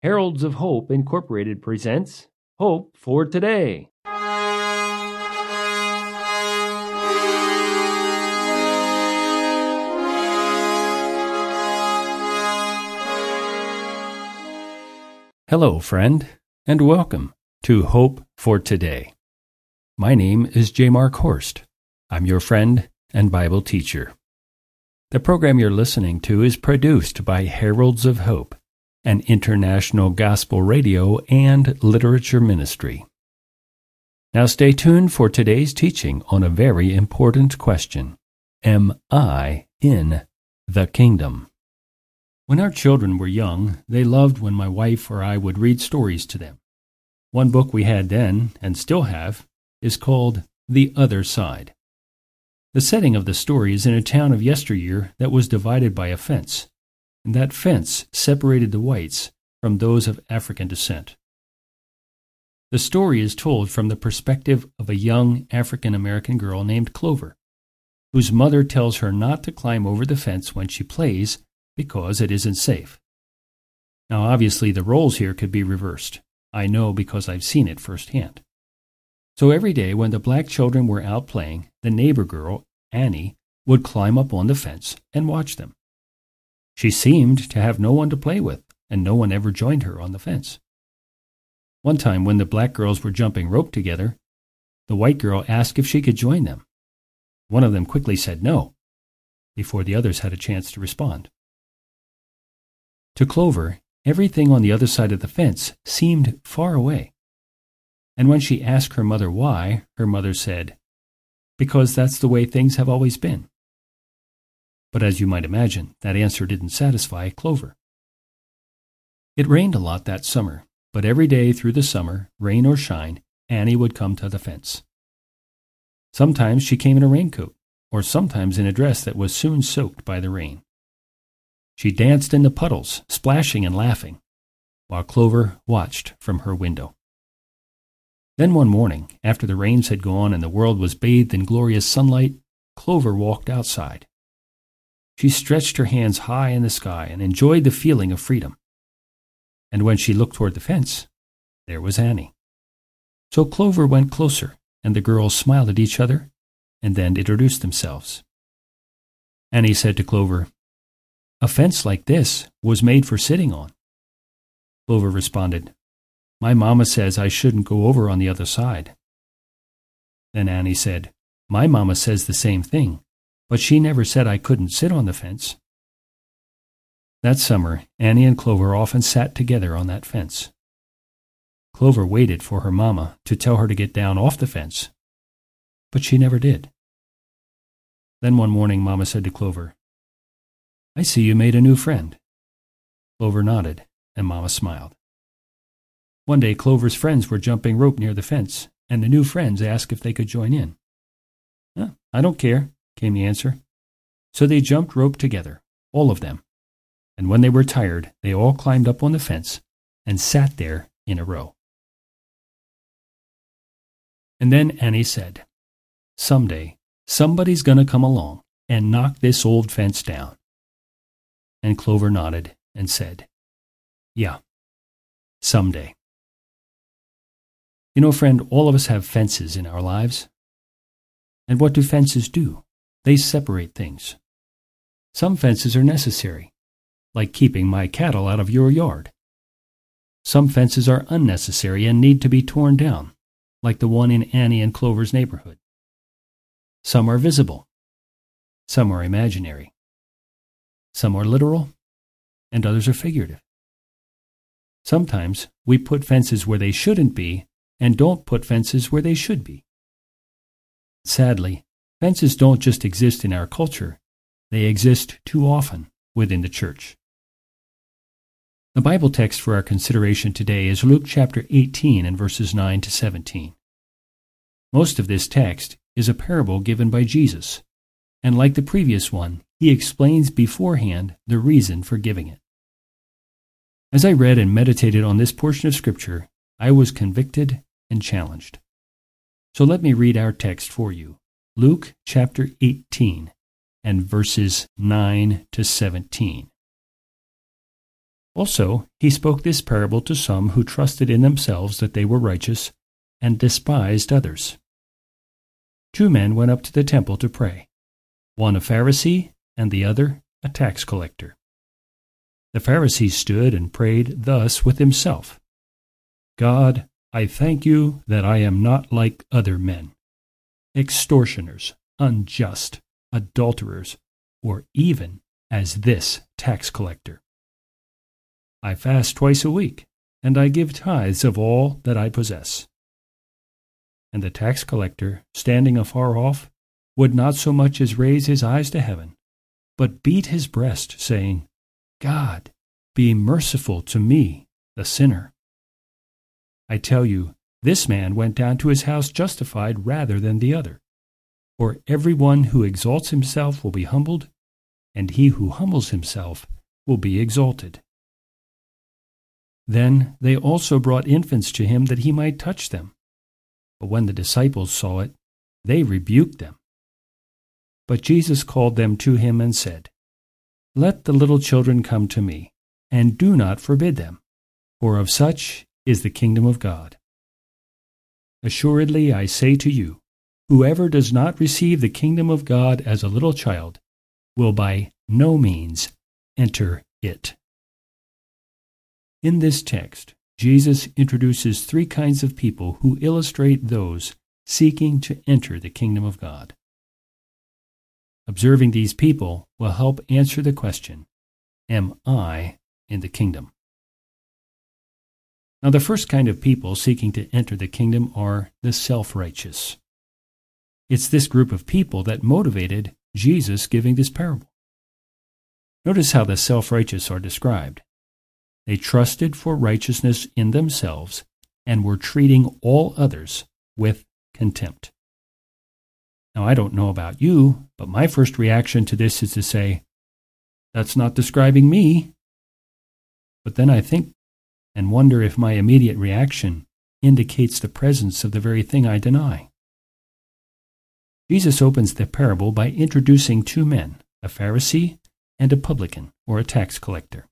Heralds of Hope Incorporated presents Hope for Today. Hello, friend, and welcome to Hope for Today. My name is J. Mark Horst. I'm your friend and Bible teacher. The program you're listening to is produced by Heralds of Hope, an international gospel radio and literature ministry. Now stay tuned for today's teaching on a very important question. Am I in the kingdom? When our children were young, they loved when my wife or I would read stories to them. One book we had then, and still have, is called The Other Side. The setting of the story is in a town of yesteryear that was divided by a fence, and that fence separated the whites from those of African descent. The story is told from the perspective of a young African-American girl named Clover, whose mother tells her not to climb over the fence when she plays because it isn't safe. Now, obviously, the roles here could be reversed. I know because I've seen it firsthand. So every day when the black children were out playing, the neighbor girl, Annie, would climb up on the fence and watch them. She seemed to have no one to play with, and no one ever joined her on the fence. One time when the black girls were jumping rope together, the white girl asked if she could join them. One of them quickly said no, before the others had a chance to respond. To Clover, everything on the other side of the fence seemed far away. And when she asked her mother why, her mother said, "Because that's the way things have always been." But as you might imagine, that answer didn't satisfy Clover. It rained a lot that summer, but every day through the summer, rain or shine, Annie would come to the fence. Sometimes she came in a raincoat, or sometimes in a dress that was soon soaked by the rain. She danced in the puddles, splashing and laughing, while Clover watched from her window. Then one morning, after the rains had gone and the world was bathed in glorious sunlight, Clover walked outside. She stretched her hands high in the sky and enjoyed the feeling of freedom. And when she looked toward the fence, there was Annie. So Clover went closer, and the girls smiled at each other and then introduced themselves. Annie said to Clover, "A fence like this was made for sitting on." Clover responded, "My mama says I shouldn't go over on the other side." Then Annie said, "My mama says the same thing, but she never said I couldn't sit on the fence." That summer, Annie and Clover often sat together on that fence. Clover waited for her mama to tell her to get down off the fence, but she never did. Then one morning, Mama said to Clover, "I see you made a new friend." Clover nodded, and Mama smiled. One day, Clover's friends were jumping rope near the fence, and the new friends asked if they could join in. "I don't care," came the answer. So they jumped rope together, all of them, and when they were tired, they all climbed up on the fence and sat there in a row. And then Annie said, "Someday, somebody's going to come along and knock this old fence down." And Clover nodded and said, "Yeah, someday." You know, friend, all of us have fences in our lives. And what do fences do? They separate things. Some fences are necessary, like keeping my cattle out of your yard. Some fences are unnecessary and need to be torn down, like the one in Annie and Clover's neighborhood. Some are visible. Some are imaginary. Some are literal, and others are figurative. Sometimes we put fences where they shouldn't be and don't put fences where they should be. Sadly, fences don't just exist in our culture, they exist too often within the church. The Bible text for our consideration today is Luke chapter 18 and verses 9 to 17. Most of this text is a parable given by Jesus, and like the previous one, he explains beforehand the reason for giving it. As I read and meditated on this portion of Scripture, I was convicted and challenged. So let me read our text for you. Luke chapter 18 and verses 9 to 17. Also, he spoke this parable to some who trusted in themselves that they were righteous and despised others. 2 men went up to the temple to pray, one a Pharisee and the other a tax collector. The Pharisee stood and prayed thus with himself, God, I thank you that I am not like other men, extortioners, unjust, adulterers, or even as this tax collector. I fast twice a week, and I give tithes of all that I possess. And the tax collector, standing afar off, would not so much as raise his eyes to heaven, but beat his breast, saying, God, be merciful to me, the sinner. I tell you, this man went down to his house justified rather than the other. For everyone who exalts himself will be humbled, and he who humbles himself will be exalted. Then they also brought infants to him that he might touch them. But when the disciples saw it, they rebuked them. But Jesus called them to him and said, Let the little children come to me, and do not forbid them, for of such is the kingdom of God. Assuredly I say to you, whoever does not receive the kingdom of God as a little child will by no means enter it. In this text, Jesus introduces 3 kinds of people who illustrate those seeking to enter the kingdom of God. Observing these people will help answer the question, Am I in the kingdom? Now, the first kind of people seeking to enter the kingdom are the self-righteous. It's this group of people that motivated Jesus giving this parable. Notice how the self-righteous are described. They trusted for righteousness in themselves and were treating all others with contempt. Now, I don't know about you, but my first reaction to this is to say, that's not describing me. But then I think and wonder if my immediate reaction indicates the presence of the very thing I deny. Jesus opens the parable by introducing 2 men, a Pharisee and a publican, or a tax collector.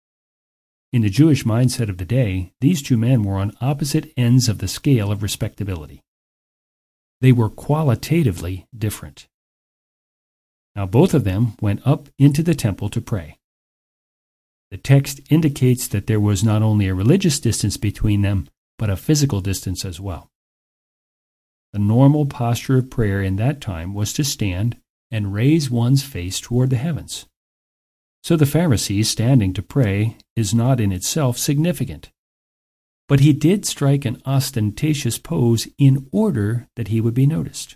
In the Jewish mindset of the day, these 2 men were on opposite ends of the scale of respectability. They were qualitatively different. Now, both of them went up into the temple to pray. The text indicates that there was not only a religious distance between them, but a physical distance as well. The normal posture of prayer in that time was to stand and raise one's face toward the heavens. So the Pharisee standing to pray is not in itself significant. But he did strike an ostentatious pose in order that he would be noticed.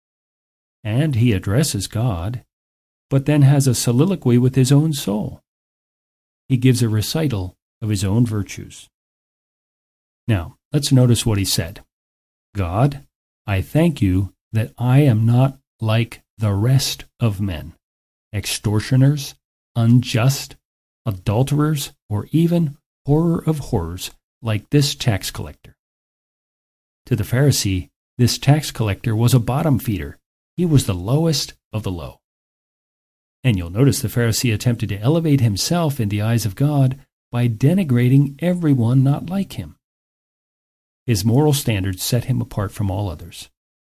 And he addresses God, but then has a soliloquy with his own soul. He gives a recital of his own virtues. Now, let's notice what he said. God, I thank you that I am not like the rest of men, extortioners, unjust, adulterers, or even horror of horrors like this tax collector. To the Pharisee, this tax collector was a bottom feeder. He was the lowest of the low. And you'll notice the Pharisee attempted to elevate himself in the eyes of God by denigrating everyone not like him. His moral standards set him apart from all others.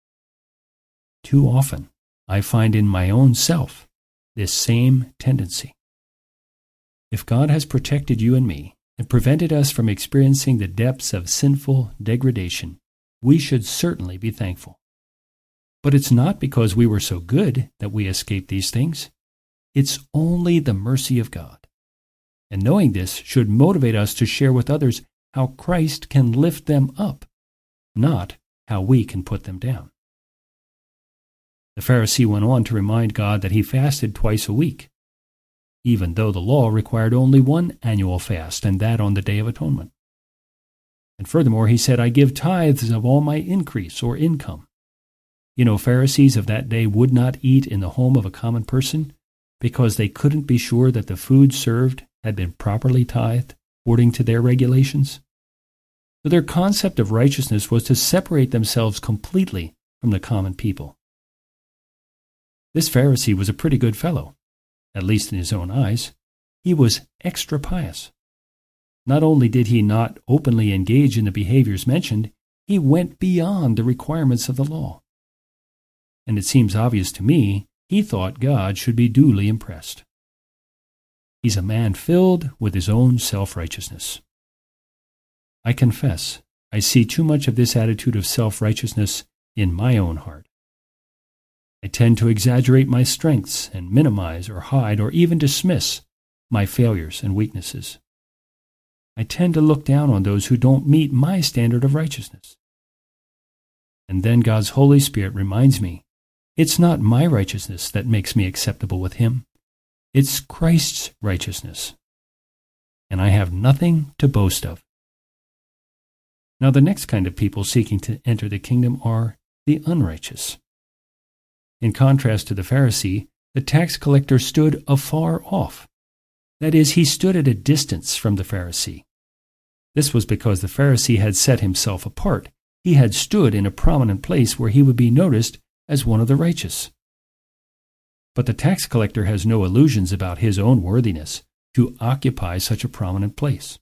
Too often, I find in my own self this same tendency. If God has protected you and me and prevented us from experiencing the depths of sinful degradation, we should certainly be thankful. But it's not because we were so good that we escaped these things. It's only the mercy of God. And knowing this should motivate us to share with others how Christ can lift them up, not how we can put them down. The Pharisee went on to remind God that he fasted twice a week, even though the law required only one annual fast, and that on the Day of Atonement. And furthermore, he said, I give tithes of all my increase or income. You know, Pharisees of that day would not eat in the home of a common person because they couldn't be sure that the food served had been properly tithed according to their regulations. So their concept of righteousness was to separate themselves completely from the common people. This Pharisee was a pretty good fellow, at least in his own eyes. He was extra pious, Not only did he not openly engage in the behaviors mentioned, he went beyond the requirements of the law. And it seems obvious to me he thought God should be duly impressed. He's a man filled with his own self-righteousness. I confess, I see too much of this attitude of self-righteousness in my own heart. I tend to exaggerate my strengths and minimize or hide or even dismiss my failures and weaknesses. I tend to look down on those who don't meet my standard of righteousness. And then God's Holy Spirit reminds me, it's not my righteousness that makes me acceptable with Him. It's Christ's righteousness. And I have nothing to boast of. Now, the next kind of people seeking to enter the kingdom are the unrighteous. In contrast to the Pharisee, the tax collector stood afar off. That is, he stood at a distance from the Pharisee. This was because the Pharisee had set himself apart. He had stood in a prominent place where he would be noticed as one of the righteous. But the tax collector has no illusions about his own worthiness to occupy such a prominent place.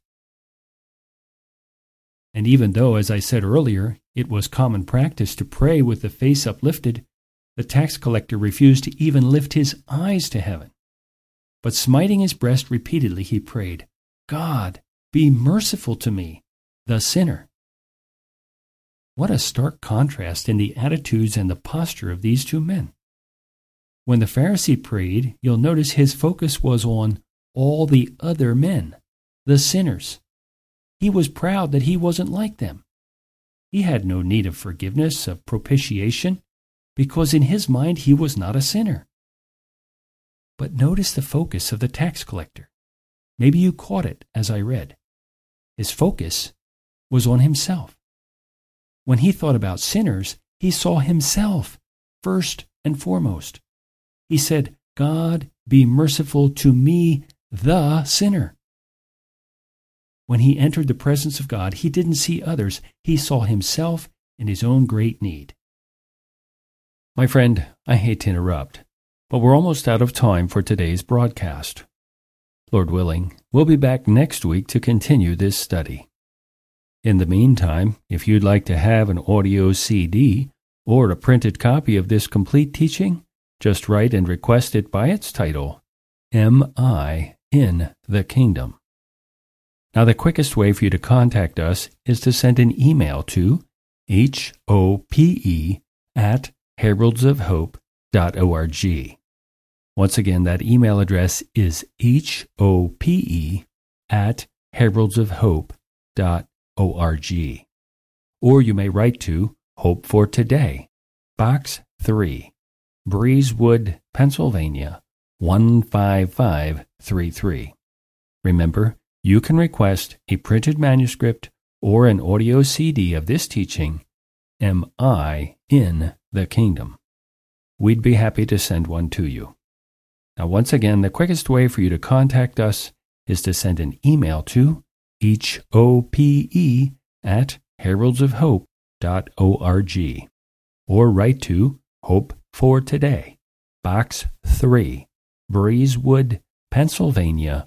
And even though, as I said earlier, it was common practice to pray with the face uplifted, the tax collector refused to even lift his eyes to heaven. But smiting his breast repeatedly, he prayed, "God, be merciful to me, the sinner." What a stark contrast in the attitudes and the posture of these two men. When the Pharisee prayed, you'll notice his focus was on all the other men, the sinners. He was proud that he wasn't like them. He had no need of forgiveness, of propitiation, because in his mind he was not a sinner. But notice the focus of the tax collector. Maybe you caught it as I read. His focus was on himself. When he thought about sinners, he saw himself first and foremost. He said, "God, be merciful to me, the sinner." When he entered the presence of God, he didn't see others. He saw himself and his own great need. My friend, I hate to interrupt, but we're almost out of time for today's broadcast. Lord willing, we'll be back next week to continue this study. In the meantime, if you'd like to have an audio CD or a printed copy of this complete teaching, just write and request it by its title, Am I in the Kingdom? Now, the quickest way for you to contact us is to send an email to hope@heraldsofhope.org. Once again, that email address is hope@heraldsofhope.org. Or you may write to Hope for Today, Box 3, Breezewood, Pennsylvania, 15533. Remember, you can request a printed manuscript or an audio CD of this teaching, Am I in the Kingdom? We'd be happy to send one to you. Now, once again, the quickest way for you to contact us is to send an email to hope@heraldsofhope.org or write to Hope for Today, Box 3, Breezewood, Pennsylvania,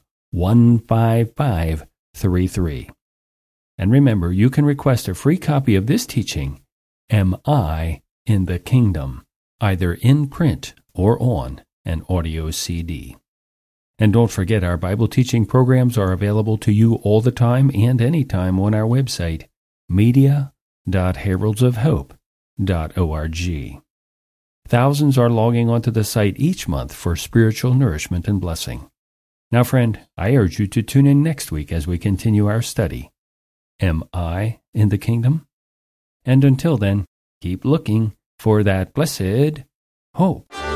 15533. And remember, you can request a free copy of this teaching, Am I in the Kingdom, either in print or on an audio CD. And don't forget, our Bible teaching programs are available to you all the time and anytime on our website, media.heraldsofhope.org. Thousands are logging onto the site each month for spiritual nourishment and blessing. Now, friend, I urge you to tune in next week as we continue our study. Am I in the Kingdom? And until then, keep looking for that blessed hope.